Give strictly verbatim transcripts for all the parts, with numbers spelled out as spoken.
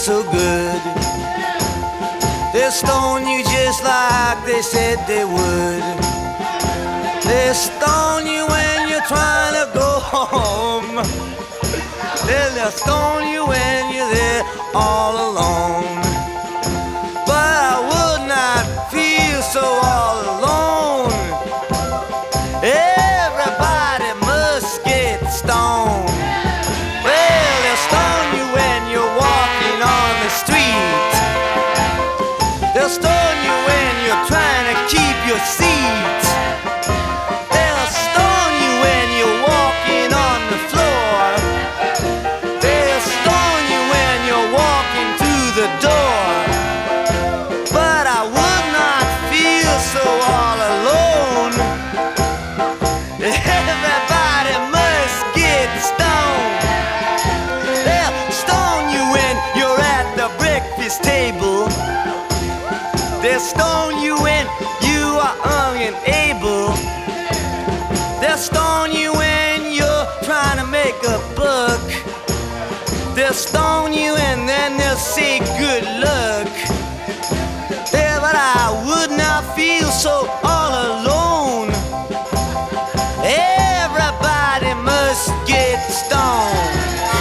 so good. They'll stone you just like they said they would. They'll stone you when you're trying to go home. They'll stone you when you're there all alone. But I would not feel so all alone. Everybody must get stoned. Well, they'll stone you when you're walking on the street. They'll stone you when you're trying to keep your seat. They'll stone you when you're walking on the floor. They'll stone you when you're walking through the door. But I would not feel so all alone. Everybody must get stoned. They'll stone you when you're at the breakfast table. They'll stone you when you are young and able. They'll stone you when you're trying to make a buck. They'll stone you and then they'll say good luck. Yeah, but I would not feel so all alone. Everybody must get stoned.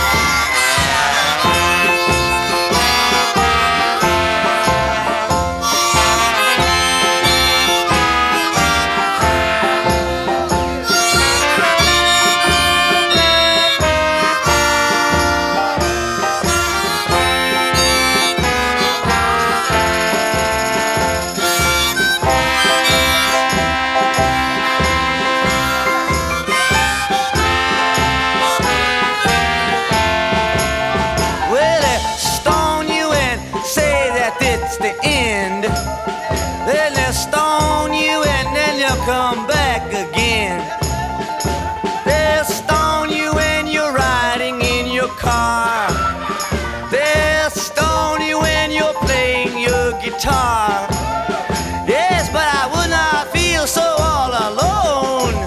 It's the end. Then they'll stone you and then you'll come back again. They'll stone you when you're riding in your car. They'll stone you when you're playing your guitar. Yes, but I would not feel so all alone.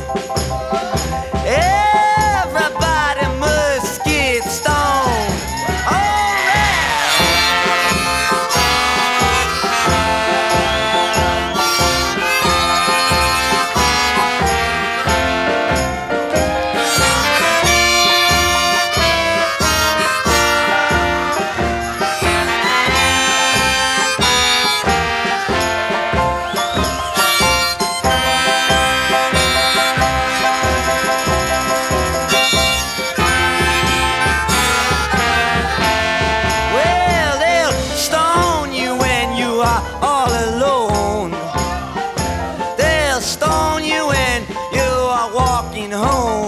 Everybody must get stoned. All alone. They'll stone you when you are walking home.